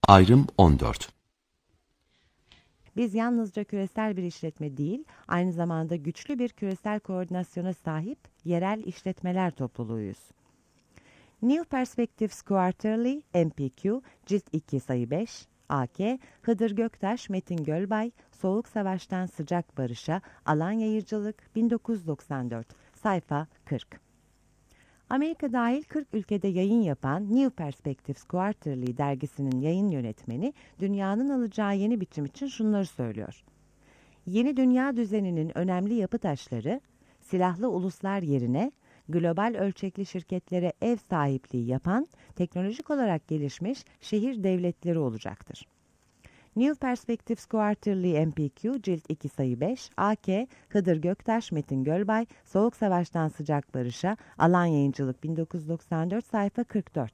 Ayrım 14. Biz yalnızca küresel bir işletme değil, aynı zamanda güçlü bir küresel koordinasyona sahip yerel işletmeler topluluğuyuz. New Perspectives Quarterly, MPQ, Cilt 2 sayı 5, AK, Hıdır Göktaş, Metin Gölbay, Soğuk Savaştan Sıcak Barış'a, Alan Yayıcılık, 1994, sayfa 40. Amerika dahil 40 ülkede yayın yapan New Perspectives Quarterly dergisinin yayın yönetmeni, dünyanın alacağı yeni biçim için şunları söylüyor. Yeni dünya düzeninin önemli yapı taşları, silahlı uluslar yerine global ölçekli şirketlere ev sahipliği yapan, teknolojik olarak gelişmiş şehir devletleri olacaktır. New Perspectives Quarterly MPQ, Cilt 2 sayı 5, AK, Hıdır Göktaş, Metin Gölbay, Soğuk Savaştan Sıcak Barış'a, Alan Yayıncılık, 1994, sayfa 44.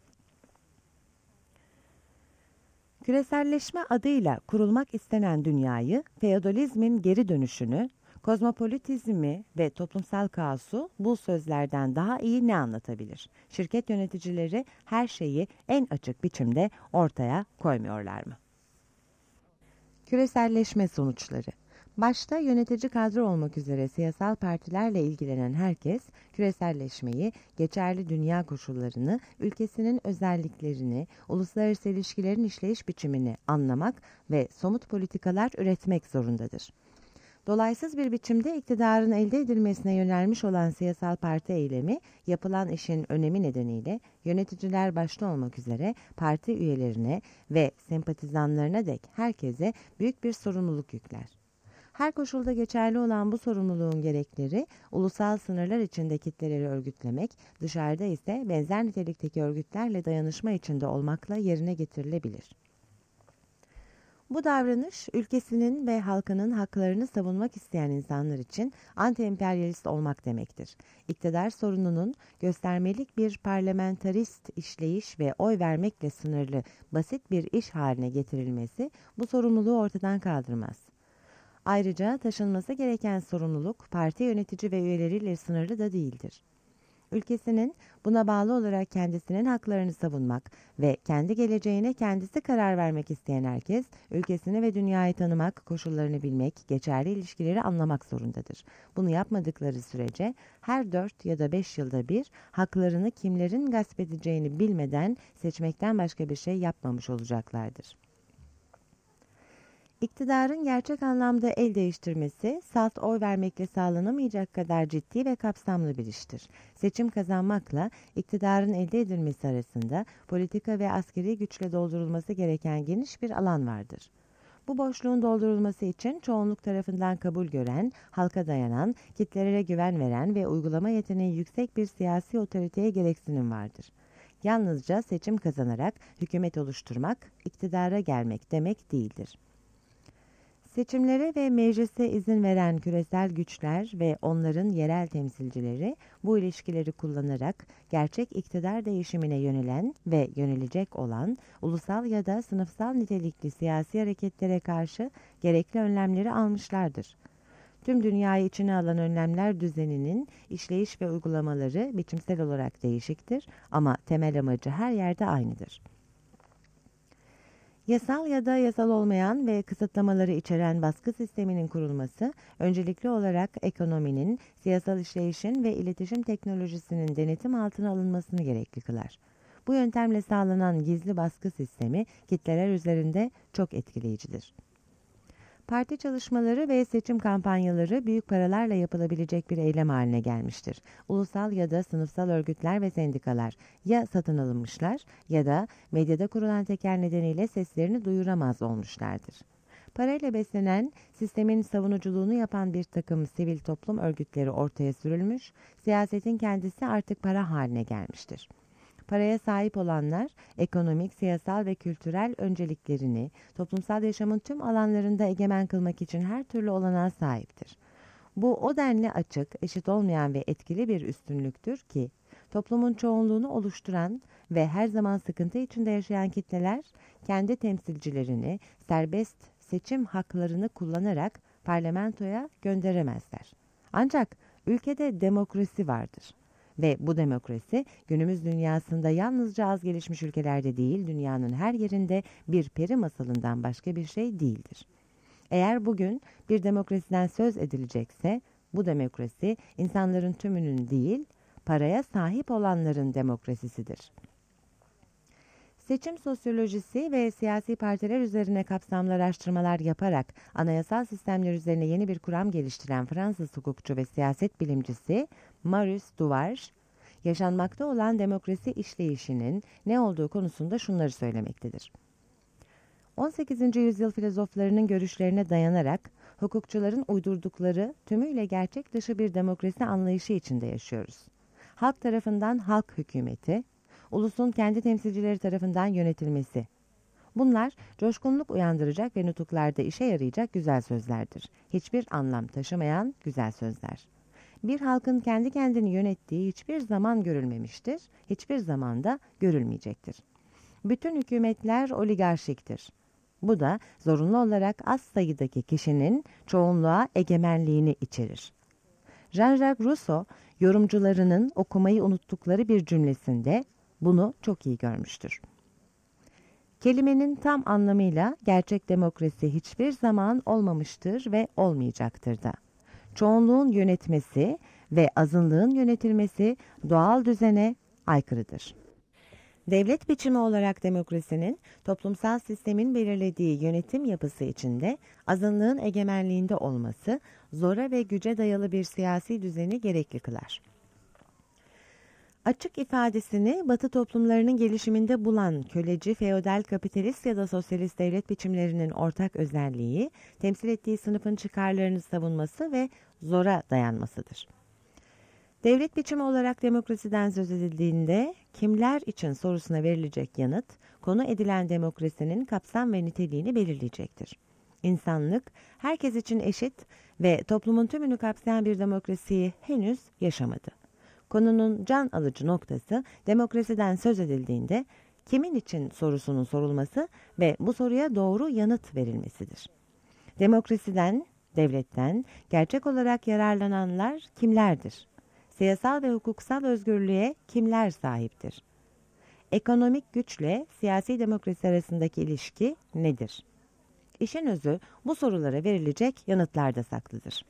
Küreselleşme adıyla kurulmak istenen dünyayı, feodalizmin geri dönüşünü, kozmopolitizmi ve toplumsal kaosu bu sözlerden daha iyi ne anlatabilir? Şirket yöneticileri her şeyi en açık biçimde ortaya koymuyorlar mı? Küreselleşme sonuçları. Başta yönetici kadro olmak üzere siyasal partilerle ilgilenen herkes, küreselleşmeyi, geçerli dünya koşullarını, ülkesinin özelliklerini, uluslararası ilişkilerin işleyiş biçimini anlamak ve somut politikalar üretmek zorundadır. Dolaysız bir biçimde iktidarın elde edilmesine yönelmiş olan siyasal parti eylemi, yapılan işin önemi nedeniyle yöneticiler başta olmak üzere parti üyelerine ve sempatizanlarına dek herkese büyük bir sorumluluk yükler. Her koşulda geçerli olan bu sorumluluğun gerekleri, ulusal sınırlar içinde kitleleri örgütlemek, dışarıda ise benzer nitelikteki örgütlerle dayanışma içinde olmakla yerine getirilebilir. Bu davranış, ülkesinin ve halkının haklarını savunmak isteyen insanlar için anti-emperyalist olmak demektir. İktidar sorununun göstermelik bir parlamenterist işleyiş ve oy vermekle sınırlı basit bir iş haline getirilmesi bu sorumluluğu ortadan kaldırmaz. Ayrıca taşınması gereken sorumluluk parti yönetici ve üyeleriyle sınırlı da değildir. Ülkesinin buna bağlı olarak kendisinin haklarını savunmak ve kendi geleceğine kendisi karar vermek isteyen herkes, ülkesini ve dünyayı tanımak, koşullarını bilmek, geçerli ilişkileri anlamak zorundadır. Bunu yapmadıkları sürece her 4 ya da 5 yılda bir haklarını kimlerin gasp edeceğini bilmeden seçmekten başka bir şey yapmamış olacaklardır. İktidarın gerçek anlamda el değiştirmesi, salt oy vermekle sağlanamayacak kadar ciddi ve kapsamlı bir iştir. Seçim kazanmakla iktidarın elde edilmesi arasında politika ve askeri güçle doldurulması gereken geniş bir alan vardır. Bu boşluğun doldurulması için çoğunluk tarafından kabul gören, halka dayanan, kitlelere güven veren ve uygulama yeteneği yüksek bir siyasi otoriteye gereksinim vardır. Yalnızca seçim kazanarak hükümet oluşturmak, iktidara gelmek demek değildir. Seçimlere ve meclise izin veren küresel güçler ve onların yerel temsilcileri bu ilişkileri kullanarak gerçek iktidar değişimine yönelen ve yönelecek olan ulusal ya da sınıfsal nitelikli siyasi hareketlere karşı gerekli önlemleri almışlardır. Tüm dünyayı içine alan önlemler düzeninin işleyiş ve uygulamaları biçimsel olarak değişiktir ama temel amacı her yerde aynıdır. Yasal ya da yasal olmayan ve kısıtlamaları içeren baskı sisteminin kurulması, öncelikli olarak ekonominin, siyasal işleyişin ve iletişim teknolojisinin denetim altına alınmasını gerekli kılar. Bu yöntemle sağlanan gizli baskı sistemi kitleler üzerinde çok etkileyicidir. Parti çalışmaları ve seçim kampanyaları büyük paralarla yapılabilecek bir eylem haline gelmiştir. Ulusal ya da sınıfsal örgütler ve sendikalar ya satın alınmışlar ya da medyada kurulan tekel nedeniyle seslerini duyuramaz olmuşlardır. Parayla beslenen, sistemin savunuculuğunu yapan bir takım sivil toplum örgütleri ortaya sürülmüş, siyasetin kendisi artık para haline gelmiştir. Paraya sahip olanlar, ekonomik, siyasal ve kültürel önceliklerini toplumsal yaşamın tüm alanlarında egemen kılmak için her türlü olanağa sahiptir. Bu o denli açık, eşit olmayan ve etkili bir üstünlüktür ki, toplumun çoğunluğunu oluşturan ve her zaman sıkıntı içinde yaşayan kitleler, kendi temsilcilerini serbest seçim haklarını kullanarak parlamentoya gönderemezler. Ancak ülkede demokrasi vardır Ve bu demokrasi günümüz dünyasında yalnızca az gelişmiş ülkelerde değil, dünyanın her yerinde bir peri masalından başka bir şey değildir. Eğer bugün bir demokrasiden söz edilecekse, bu demokrasi insanların tümünün değil, paraya sahip olanların demokrasisidir. Seçim sosyolojisi ve siyasi partiler üzerine kapsamlı araştırmalar yaparak anayasal sistemler üzerine yeni bir kuram geliştiren Fransız hukukçu ve siyaset bilimcisi Marius Duval, yaşanmakta olan demokrasi işleyişinin ne olduğu konusunda şunları söylemektedir. 18. yüzyıl filozoflarının görüşlerine dayanarak hukukçuların uydurdukları tümüyle gerçek dışı bir demokrasi anlayışı içinde yaşıyoruz. Halk tarafından halk hükümeti, ulusun kendi temsilcileri tarafından yönetilmesi. Bunlar coşkunluk uyandıracak ve nutuklarda işe yarayacak güzel sözlerdir. Hiçbir anlam taşımayan güzel sözler. Bir halkın kendi kendini yönettiği hiçbir zaman görülmemiştir, hiçbir zaman da görülmeyecektir. Bütün hükümetler oligarşiktir. Bu da zorunlu olarak az sayıdaki kişinin çoğunluğa egemenliğini içerir. Jean-Jacques Rousseau, yorumcularının okumayı unuttukları bir cümlesinde bunu çok iyi görmüştür. Kelimenin tam anlamıyla gerçek demokrasi hiçbir zaman olmamıştır ve olmayacaktır da. Çoğunluğun yönetmesi ve azınlığın yönetilmesi doğal düzene aykırıdır. Devlet biçimi olarak demokrasinin toplumsal sistemin belirlediği yönetim yapısı içinde azınlığın egemenliğinde olması zora ve güce dayalı bir siyasi düzeni gerekli kılar. Açık ifadesini Batı toplumlarının gelişiminde bulan köleci, feodal, kapitalist ya da sosyalist devlet biçimlerinin ortak özelliği, temsil ettiği sınıfın çıkarlarını savunması ve zora dayanmasıdır. Devlet biçimi olarak demokrasiden söz edildiğinde kimler için sorusuna verilecek yanıt, konu edilen demokrasinin kapsam ve niteliğini belirleyecektir. İnsanlık, herkes için eşit ve toplumun tümünü kapsayan bir demokrasiyi henüz yaşamadı. Konunun can alıcı noktası demokrasiden söz edildiğinde kimin için sorusunun sorulması ve bu soruya doğru yanıt verilmesidir. Demokrasiden, devletten gerçek olarak yararlananlar kimlerdir? Siyasal ve hukuksal özgürlüğe kimler sahiptir? Ekonomik güçle siyasi demokrasi arasındaki ilişki nedir? İşin özü bu sorulara verilecek yanıtlarda saklıdır.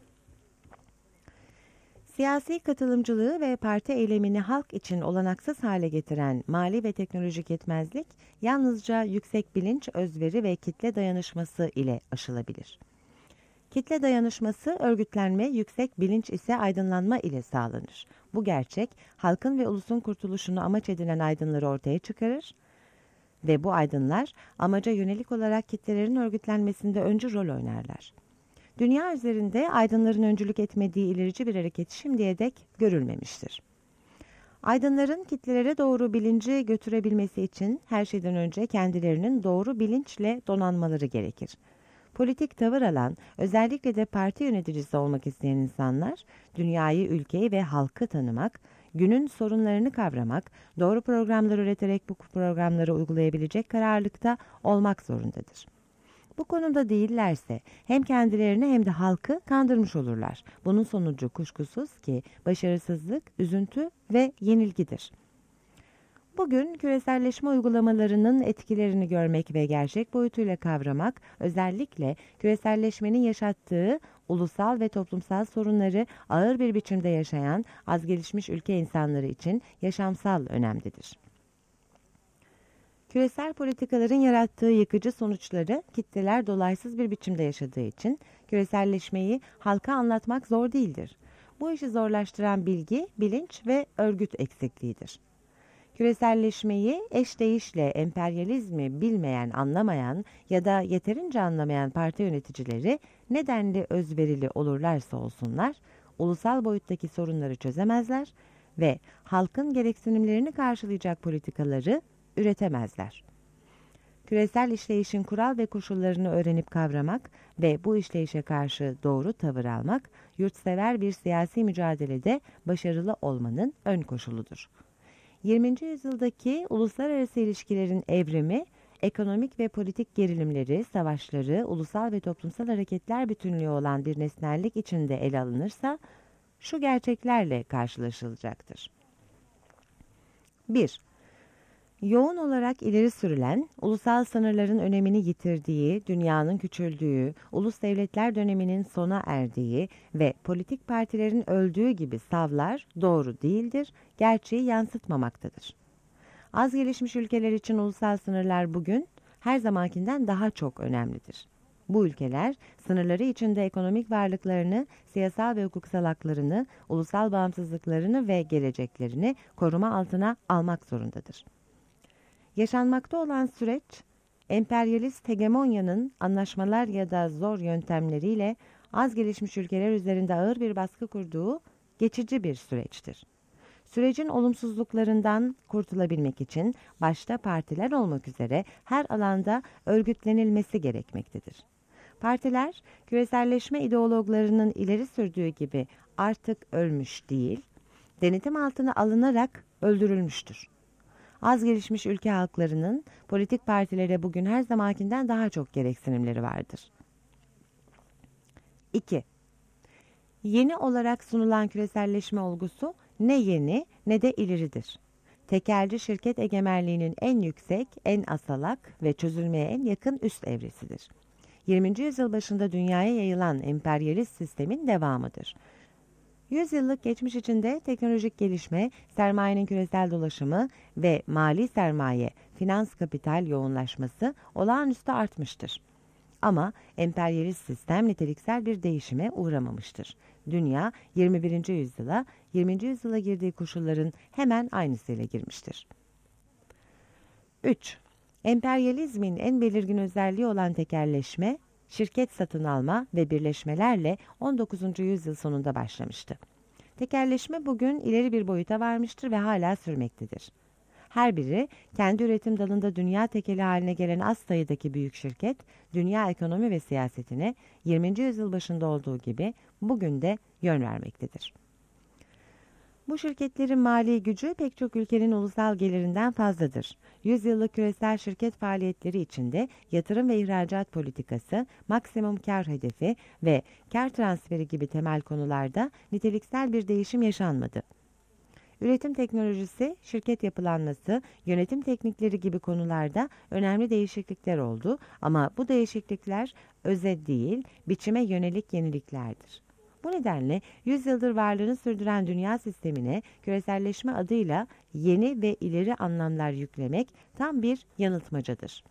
Siyasi katılımcılığı ve parti eylemini halk için olanaksız hale getiren mali ve teknolojik yetmezlik yalnızca yüksek bilinç, özveri ve kitle dayanışması ile aşılabilir. Kitle dayanışması, örgütlenme, yüksek bilinç ise aydınlanma ile sağlanır. Bu gerçek, halkın ve ulusun kurtuluşunu amaç edilen aydınları ortaya çıkarır ve bu aydınlar amaca yönelik olarak kitlelerin örgütlenmesinde öncü rol oynarlar. Dünya üzerinde aydınların öncülük etmediği ilerici bir hareket şimdiye dek görülmemiştir. Aydınların kitlelere doğru bilinci götürebilmesi için her şeyden önce kendilerinin doğru bilinçle donanmaları gerekir. Politik tavır alan, özellikle de parti yöneticisi olmak isteyen insanlar, dünyayı, ülkeyi ve halkı tanımak, günün sorunlarını kavramak, doğru programlar üreterek bu programları uygulayabilecek kararlılıkta olmak zorundadır. Bu konuda değillerse hem kendilerini hem de halkı kandırmış olurlar. Bunun sonucu kuşkusuz ki başarısızlık, üzüntü ve yenilgidir. Bugün küreselleşme uygulamalarının etkilerini görmek ve gerçek boyutuyla kavramak, özellikle küreselleşmenin yaşattığı ulusal ve toplumsal sorunları ağır bir biçimde yaşayan az gelişmiş ülke insanları için yaşamsal önemlidir. Küresel politikaların yarattığı yıkıcı sonuçları kitleler dolaysız bir biçimde yaşadığı için küreselleşmeyi halka anlatmak zor değildir. Bu işi zorlaştıran bilgi, bilinç ve örgüt eksikliğidir. Küreselleşmeyi eşdeğişle emperyalizmi bilmeyen, anlamayan ya da yeterince anlamayan parti yöneticileri nedenli özverili olurlarsa olsunlar, ulusal boyuttaki sorunları çözemezler ve halkın gereksinimlerini karşılayacak politikaları üretemezler. Küresel işleyişin kural ve koşullarını öğrenip kavramak ve bu işleyişe karşı doğru tavır almak, yurtsever bir siyasi mücadelede başarılı olmanın ön koşuludur. 20. yüzyıldaki uluslararası ilişkilerin evrimi, ekonomik ve politik gerilimleri, savaşları, ulusal ve toplumsal hareketler bütünlüğü olan bir nesnellik içinde ele alınırsa, şu gerçeklerle karşılaşılacaktır. 1. Yoğun olarak ileri sürülen, ulusal sınırların önemini yitirdiği, dünyanın küçüldüğü, ulus devletler döneminin sona erdiği ve politik partilerin öldüğü gibi savlar doğru değildir, gerçeği yansıtmamaktadır. Az gelişmiş ülkeler için ulusal sınırlar bugün her zamankinden daha çok önemlidir. Bu ülkeler sınırları içinde ekonomik varlıklarını, siyasal ve hukuksal haklarını, ulusal bağımsızlıklarını ve geleceklerini koruma altına almak zorundadır. Yaşanmakta olan süreç, emperyalist hegemonyanın anlaşmalar ya da zor yöntemleriyle az gelişmiş ülkeler üzerinde ağır bir baskı kurduğu geçici bir süreçtir. Sürecin olumsuzluklarından kurtulabilmek için başta partiler olmak üzere her alanda örgütlenilmesi gerekmektedir. Partiler, küreselleşme ideologlarının ileri sürdüğü gibi artık ölmüş değil, denetim altına alınarak öldürülmüştür. Az gelişmiş ülke halklarının politik partilere bugün her zamankinden daha çok gereksinimleri vardır. 2. Yeni olarak sunulan küreselleşme olgusu ne yeni ne de ileridir. Tekelci şirket egemenliğinin en yüksek, en asalak ve çözülmeye en yakın üst evresidir. 20. yüzyıl başında dünyaya yayılan emperyalist sistemin devamıdır. 100 yıllık geçmiş içinde teknolojik gelişme, sermayenin küresel dolaşımı ve mali sermaye, finans kapital yoğunlaşması olağanüstü artmıştır. Ama emperyalist sistem niteliksel bir değişime uğramamıştır. Dünya 21. yüzyıla, 20. yüzyıla girdiği koşulların hemen aynısıyla girmiştir. 3. Emperyalizmin en belirgin özelliği olan tekelleşme, şirket satın alma ve birleşmelerle 19. yüzyıl sonunda başlamıştı. Tekelleşme bugün ileri bir boyuta varmıştır ve hala sürmektedir. Her biri kendi üretim dalında dünya tekeli haline gelen az sayıdaki büyük şirket, dünya ekonomi ve siyasetine 20. yüzyıl başında olduğu gibi bugün de yön vermektedir. Bu şirketlerin mali gücü pek çok ülkenin ulusal gelirinden fazladır. Yüzyıllık küresel şirket faaliyetleri içinde yatırım ve ihracat politikası, maksimum kar hedefi ve kar transferi gibi temel konularda niteliksel bir değişim yaşanmadı. Üretim teknolojisi, şirket yapılanması, yönetim teknikleri gibi konularda önemli değişiklikler oldu ama bu değişiklikler öze değil, biçime yönelik yeniliklerdir. Bu nedenle 100 yıldır varlığını sürdüren dünya sistemine küreselleşme adıyla yeni ve ileri anlamlar yüklemek tam bir yanıltmacadır.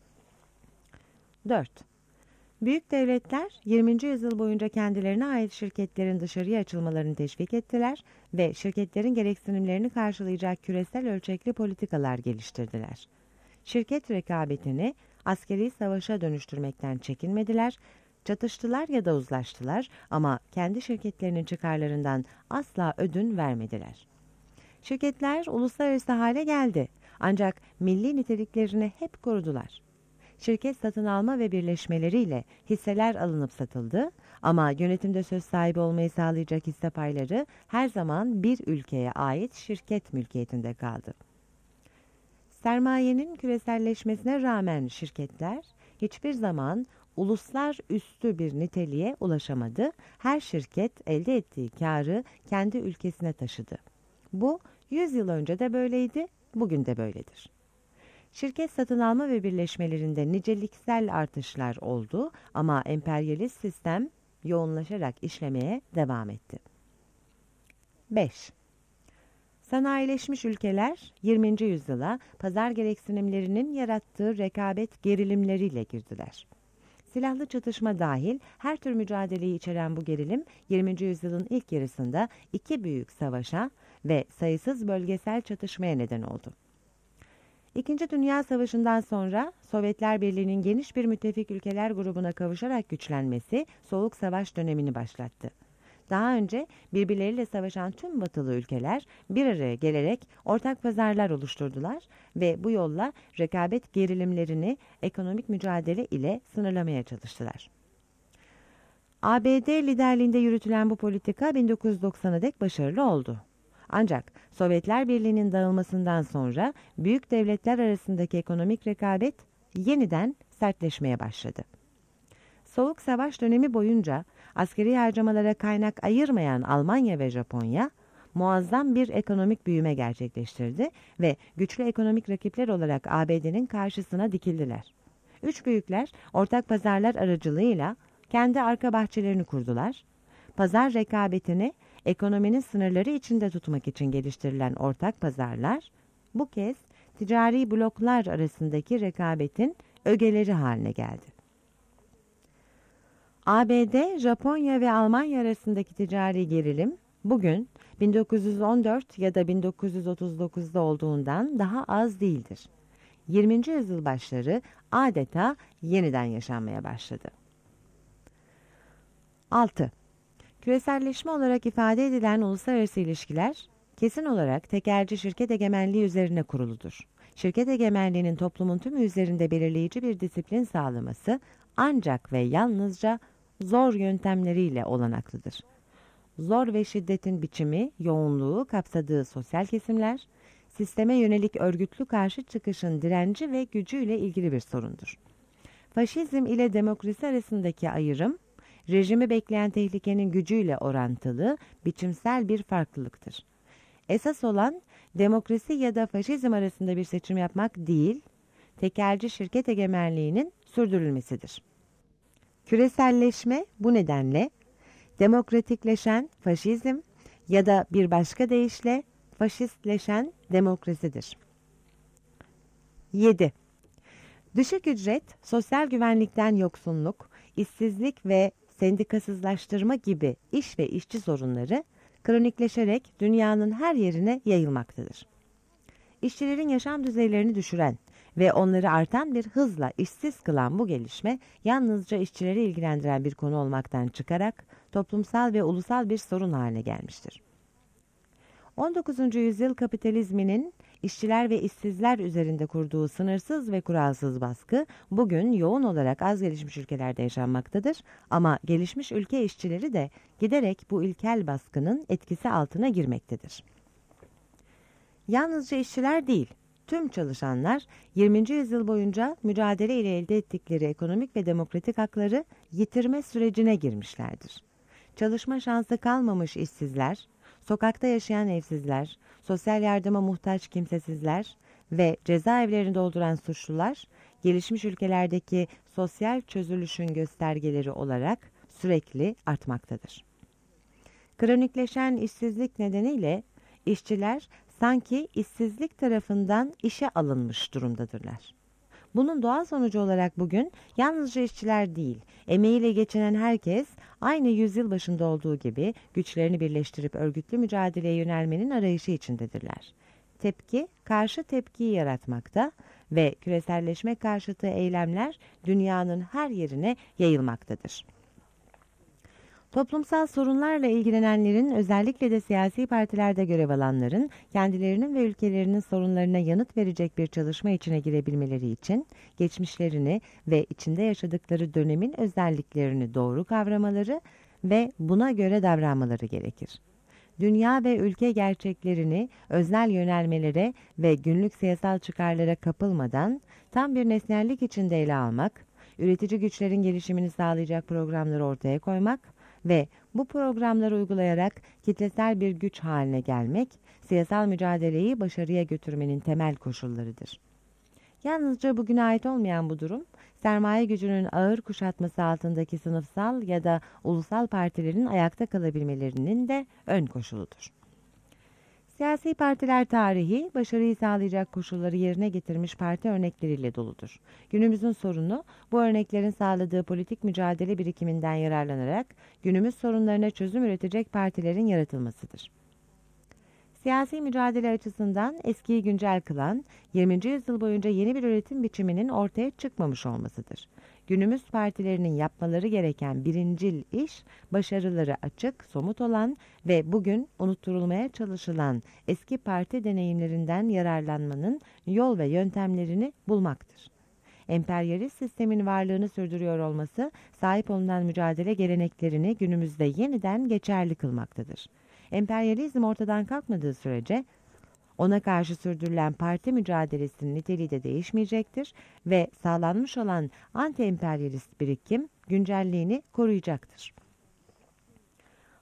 4. Büyük devletler 20. yüzyıl boyunca kendilerine ait şirketlerin dışarıya açılmalarını teşvik ettiler ve şirketlerin gereksinimlerini karşılayacak küresel ölçekli politikalar geliştirdiler. Şirket rekabetini askeri savaşa dönüştürmekten çekinmediler, çatıştılar ya da uzlaştılar ama kendi şirketlerinin çıkarlarından asla ödün vermediler. Şirketler uluslararası hale geldi ancak milli niteliklerini hep korudular. Şirket satın alma ve birleşmeleriyle hisseler alınıp satıldı ama yönetimde söz sahibi olmayı sağlayacak hisse payları her zaman bir ülkeye ait şirket mülkiyetinde kaldı. Sermayenin küreselleşmesine rağmen şirketler hiçbir zaman uluslar üstü bir niteliğe ulaşamadı. Her şirket elde ettiği kârı kendi ülkesine taşıdı. Bu 100 yıl önce de böyleydi, bugün de böyledir. Şirket satın alma ve birleşmelerinde niceliksel artışlar oldu ama emperyalist sistem yoğunlaşarak işlemeye devam etti. 5. Sanayileşmiş ülkeler 20. yüzyıla pazar gereksinimlerinin yarattığı rekabet gerilimleriyle girdiler. Silahlı çatışma dahil her tür mücadeleyi içeren bu gerilim 20. yüzyılın ilk yarısında iki büyük savaşa ve sayısız bölgesel çatışmaya neden oldu. İkinci Dünya Savaşı'ndan sonra Sovyetler Birliği'nin geniş bir müttefik ülkeler grubuna kavuşarak güçlenmesi Soğuk Savaş dönemini başlattı. Daha önce birbirleriyle savaşan tüm batılı ülkeler bir araya gelerek ortak pazarlar oluşturdular ve bu yolla rekabet gerilimlerini ekonomik mücadele ile sınırlamaya çalıştılar. ABD liderliğinde yürütülen bu politika 1990'a dek başarılı oldu. Ancak Sovyetler Birliği'nin dağılmasından sonra büyük devletler arasındaki ekonomik rekabet yeniden sertleşmeye başladı. Soğuk Savaş dönemi boyunca askeri harcamalara kaynak ayırmayan Almanya ve Japonya, muazzam bir ekonomik büyüme gerçekleştirdi ve güçlü ekonomik rakipler olarak ABD'nin karşısına dikildiler. Üç büyükler ortak pazarlar aracılığıyla kendi arka bahçelerini kurdular. Pazar rekabetini ekonominin sınırları içinde tutmak için geliştirilen ortak pazarlar, bu kez ticari bloklar arasındaki rekabetin ögeleri haline geldi. ABD, Japonya ve Almanya arasındaki ticari gerilim bugün 1914 ya da 1939'da olduğundan daha az değildir. 20. yüzyıl başları adeta yeniden yaşanmaya başladı. 6. Küreselleşme olarak ifade edilen uluslararası ilişkiler, kesin olarak tekelci şirket egemenliği üzerine kuruludur. Şirket egemenliğinin toplumun tümü üzerinde belirleyici bir disiplin sağlaması ancak ve yalnızca zor yöntemleriyle olanaklıdır. Zor ve şiddetin biçimi, yoğunluğu kapsadığı sosyal kesimler, sisteme yönelik örgütlü karşı çıkışın direnci ve gücüyle ilgili bir sorundur. Faşizm ile demokrasi arasındaki ayrım, rejimi bekleyen tehlikenin gücüyle orantılı, biçimsel bir farklılıktır. Esas olan demokrasi ya da faşizm arasında bir seçim yapmak değil, tekelci şirket egemenliğinin sürdürülmesidir. Küreselleşme bu nedenle demokratikleşen faşizm ya da bir başka deyişle faşistleşen demokrasidir. 7. Düşük ücret, sosyal güvenlikten yoksunluk, işsizlik ve sendikasızlaştırma gibi iş ve işçi sorunları kronikleşerek dünyanın her yerine yayılmaktadır. İşçilerin yaşam düzeylerini düşüren ve onları artan bir hızla işsiz kılan bu gelişme yalnızca işçileri ilgilendiren bir konu olmaktan çıkarak toplumsal ve ulusal bir sorun haline gelmiştir. 19. yüzyıl kapitalizminin işçiler ve işsizler üzerinde kurduğu sınırsız ve kuralsız baskı bugün yoğun olarak az gelişmiş ülkelerde yaşanmaktadır ama gelişmiş ülke işçileri de giderek bu ilkel baskının etkisi altına girmektedir. Yalnızca işçiler değil, tüm çalışanlar 20. yüzyıl boyunca mücadele ile elde ettikleri ekonomik ve demokratik hakları yitirme sürecine girmişlerdir. Çalışma şansı kalmamış işsizler, sokakta yaşayan evsizler, sosyal yardıma muhtaç kimsesizler ve cezaevlerini dolduran suçlular, gelişmiş ülkelerdeki sosyal çözülüşün göstergeleri olarak sürekli artmaktadır. Kronikleşen işsizlik nedeniyle işçiler sanki işsizlik tarafından işe alınmış durumdadırlar. Bunun doğal sonucu olarak bugün yalnızca işçiler değil, emeğiyle geçinen herkes aynı yüzyıl başında olduğu gibi güçlerini birleştirip örgütlü mücadeleye yönelmenin arayışı içindedirler. Tepki, karşı tepkiyi yaratmakta ve küreselleşme karşıtı eylemler dünyanın her yerine yayılmaktadır. Toplumsal sorunlarla ilgilenenlerin, özellikle de siyasi partilerde görev alanların kendilerinin ve ülkelerinin sorunlarına yanıt verecek bir çalışma içine girebilmeleri için geçmişlerini ve içinde yaşadıkları dönemin özelliklerini doğru kavramaları ve buna göre davranmaları gerekir. Dünya ve ülke gerçeklerini öznel yönelmelere ve günlük siyasal çıkarlara kapılmadan tam bir nesnellik içinde ele almak, üretici güçlerin gelişimini sağlayacak programları ortaya koymak ve bu programları uygulayarak kitlesel bir güç haline gelmek, siyasal mücadeleyi başarıya götürmenin temel koşullarıdır. Yalnızca bugüne ait olmayan bu durum, sermaye gücünün ağır kuşatması altındaki sınıfsal ya da ulusal partilerin ayakta kalabilmelerinin de ön koşuludur. Siyasi partiler tarihi, başarıyı sağlayacak koşulları yerine getirmiş parti örnekleriyle doludur. Günümüzün sorunu, bu örneklerin sağladığı politik mücadele birikiminden yararlanarak günümüz sorunlarına çözüm üretecek partilerin yaratılmasıdır. Siyasi mücadele açısından eskiyi güncel kılan, 20. yüzyıl boyunca yeni bir üretim biçiminin ortaya çıkmamış olmasıdır. Günümüz partilerinin yapmaları gereken birincil iş, başarıları açık, somut olan ve bugün unutturulmaya çalışılan eski parti deneyimlerinden yararlanmanın yol ve yöntemlerini bulmaktır. Emperyalist sistemin varlığını sürdürüyor olması, sahip olunan mücadele geleneklerini günümüzde yeniden geçerli kılmaktadır. Emperyalizm ortadan kalkmadığı sürece ona karşı sürdürülen parti mücadelesinin niteliği de değişmeyecektir ve sağlanmış olan anti-emperyalist birikim güncelliğini koruyacaktır.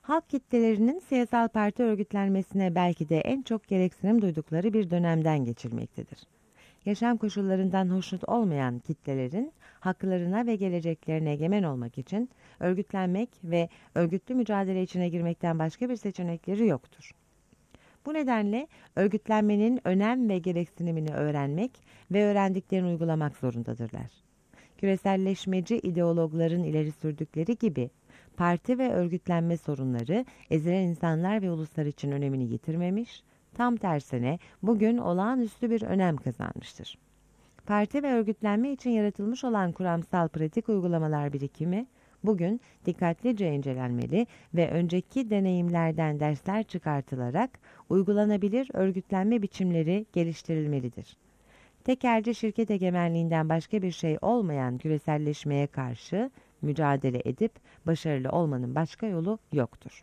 Halk kitlelerinin siyasal parti örgütlenmesine belki de en çok gereksinim duydukları bir dönemden geçilmektedir. Yaşam koşullarından hoşnut olmayan kitlelerin haklarına ve geleceklerine egemen olmak için örgütlenmek ve örgütlü mücadele içine girmekten başka bir seçenekleri yoktur. Bu nedenle örgütlenmenin önem ve gereksinimini öğrenmek ve öğrendiklerini uygulamak zorundadırlar. Küreselleşmeci ideologların ileri sürdükleri gibi parti ve örgütlenme sorunları ezilen insanlar ve uluslar için önemini yitirmemiş, tam tersine bugün olağanüstü bir önem kazanmıştır. Parti ve örgütlenme için yaratılmış olan kuramsal pratik uygulamalar birikimi, bugün dikkatlice incelenmeli ve önceki deneyimlerden dersler çıkartılarak uygulanabilir örgütlenme biçimleri geliştirilmelidir. Tekelci şirket egemenliğinden başka bir şey olmayan küreselleşmeye karşı mücadele edip başarılı olmanın başka yolu yoktur.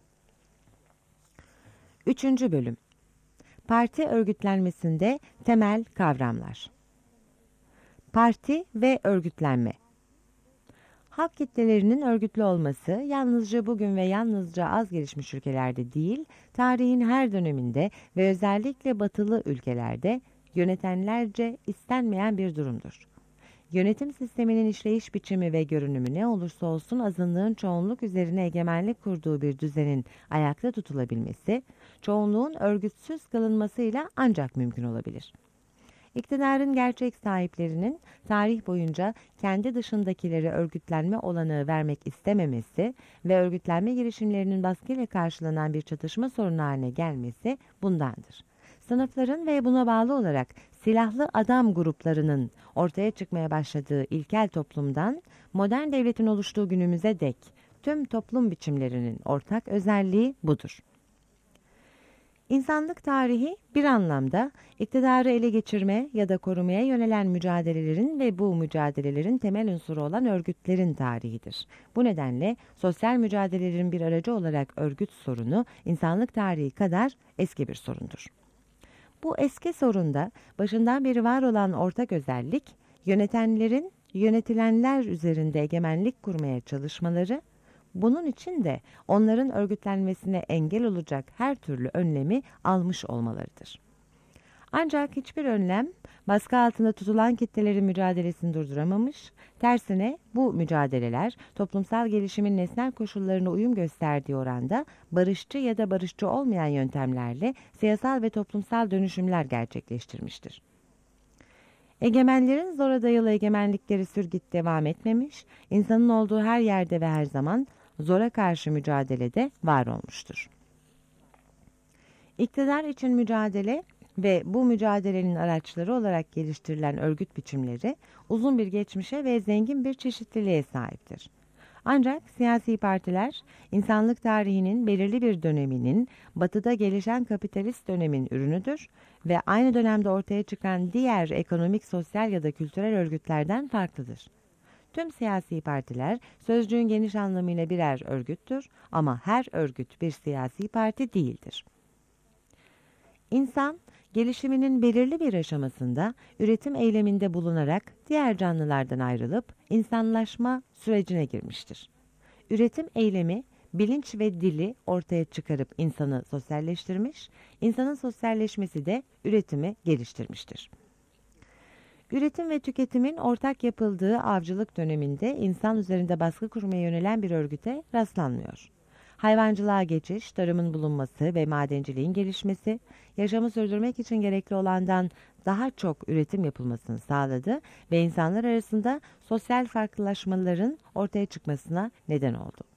3. Bölüm Parti örgütlenmesinde temel kavramlar. Parti ve örgütlenme. Halk kitlelerinin örgütlü olması yalnızca bugün ve yalnızca az gelişmiş ülkelerde değil, tarihin her döneminde ve özellikle batılı ülkelerde yönetenlerce istenmeyen bir durumdur. Yönetim sisteminin işleyiş biçimi ve görünümü ne olursa olsun azınlığın çoğunluk üzerine egemenlik kurduğu bir düzenin ayakta tutulabilmesi, çoğunluğun örgütsüz kılınmasıyla ancak mümkün olabilir. İktidarın gerçek sahiplerinin tarih boyunca kendi dışındakileri örgütlenme olanağı vermek istememesi ve örgütlenme girişimlerinin baskıyla karşılanan bir çatışma sorunu haline gelmesi bundandır. Sınıfların ve buna bağlı olarak silahlı adam gruplarının ortaya çıkmaya başladığı ilkel toplumdan modern devletin oluştuğu günümüze dek tüm toplum biçimlerinin ortak özelliği budur. İnsanlık tarihi bir anlamda iktidarı ele geçirme ya da korumaya yönelen mücadelelerin ve bu mücadelelerin temel unsuru olan örgütlerin tarihidir. Bu nedenle sosyal mücadelelerin bir aracı olarak örgüt sorunu insanlık tarihi kadar eski bir sorundur. Bu eski sorunda başından beri var olan ortak özellik, yönetenlerin yönetilenler üzerinde egemenlik kurmaya çalışmaları, bunun için de onların örgütlenmesine engel olacak her türlü önlemi almış olmalarıdır. Ancak hiçbir önlem baskı altında tutulan kitlelerin mücadelesini durduramamış, tersine bu mücadeleler toplumsal gelişimin nesnel koşullarına uyum gösterdiği oranda barışçı ya da barışçı olmayan yöntemlerle siyasal ve toplumsal dönüşümler gerçekleştirmiştir. Egemenlerin zora dayalı egemenlikleri sürgüt devam etmemiş, insanın olduğu her yerde ve her zaman zora karşı mücadelede var olmuştur. İktidar için mücadele ve bu mücadelenin araçları olarak geliştirilen örgüt biçimleri uzun bir geçmişe ve zengin bir çeşitliliğe sahiptir. Ancak siyasi partiler insanlık tarihinin belirli bir döneminin batıda gelişen kapitalist dönemin ürünüdür ve aynı dönemde ortaya çıkan diğer ekonomik, sosyal ya da kültürel örgütlerden farklıdır. Tüm siyasi partiler sözcüğün geniş anlamıyla birer örgüttür ama her örgüt bir siyasi parti değildir. İnsan, gelişiminin belirli bir aşamasında üretim eyleminde bulunarak diğer canlılardan ayrılıp insanlaşma sürecine girmiştir. Üretim eylemi, bilinç ve dili ortaya çıkarıp insanı sosyalleştirmiş, insanın sosyalleşmesi de üretimi geliştirmiştir. Üretim ve tüketimin ortak yapıldığı avcılık döneminde insan üzerinde baskı kurmaya yönelen bir örgüte rastlanmıyor. Hayvancılığa geçiş, tarımın bulunması ve madenciliğin gelişmesi, yaşamı sürdürmek için gerekli olandan daha çok üretim yapılmasını sağladı ve insanlar arasında sosyal farklılaşmaların ortaya çıkmasına neden oldu.